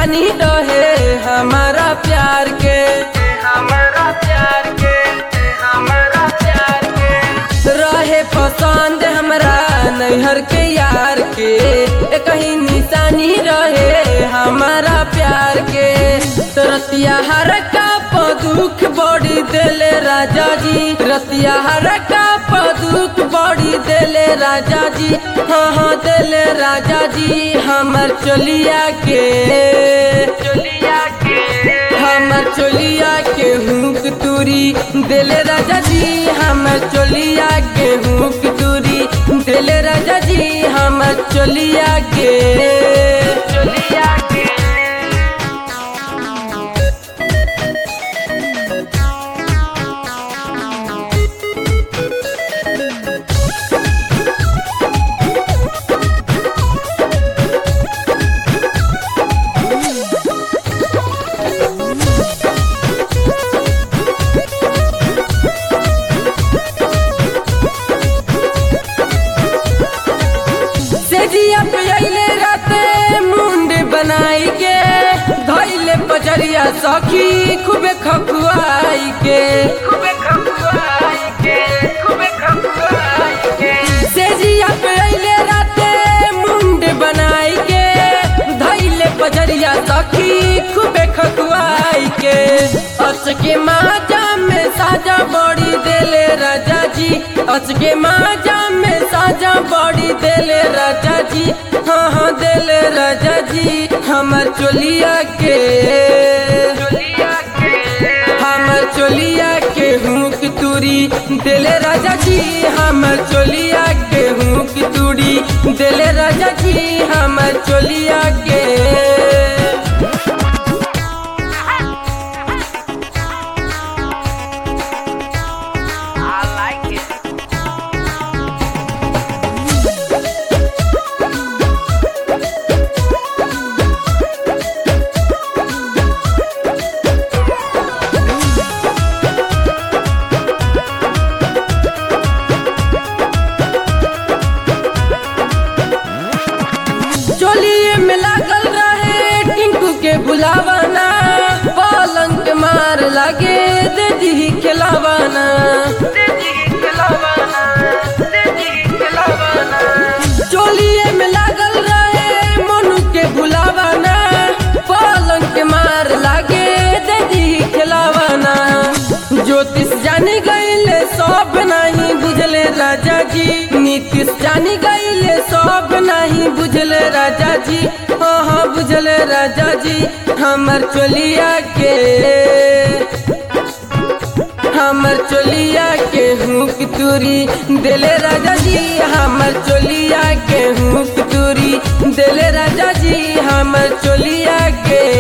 निशानी रहे हमारा प्यार के, हमारा प्यार के, हमारा प्यार के। रहे पसंद हमरा नैहर के यार के, कहीं निशानी रहे हमारा प्यार के। रतिया हर का दुख बड़ी देले राजा जी, रतिया हर का दुख बड़ी देले राजा जी। हाँ हाँ देले राजा जी हमर चलिया के, चलिया के, हमर चलिया के हुक तुरी देले राजा जी, हमर चलिया के हुक तुरी देले राजा जी, हमर चलिया के, चलिया के। बनाई के धैले पजरिया सखी खूबे खखुआई के, खूबे खखुआई के, खूबे खखुआई के। सेजिया पे अइले राते मुंड बनाई के धैले पजरिया सखी खूबे खखुआई के। अच के माजा में साजा बड़ी देले राजा जी, अच के माजा में साजा बड़ी देले राजा जी। हाँ हाँ देले राजा जी हमर चोलिया के, चोलिया के, हमर चोलिया के हुक तुरी देले राजा जी, हमर चोलिया के हुक तुरी देले राजा जी, हमर चोलिया के। चोलिए में लागल रहे टिंकू के बुलावाना, पलंग के मार लागे दे दी खिलावाना, दे दी खिलावाना, दे दी खिलावाना। चोलिए में लागल रहे मोनू के बुलावाना, पलंग के मार लागे दे दी खिलावाना। ज्योतिष जानी गईले सब नहीं बुझले राजा जी, नीतीश जानी गईले सब नहीं बुझले राजा जी। हाँ हाँ बुझले राजा जी हमर चोलिया के, हमर चोलिया के हुक तुरी देले राजा जी, हमर चोलिया के हुक तुरी देले राजा जी, हमर चोलिया के।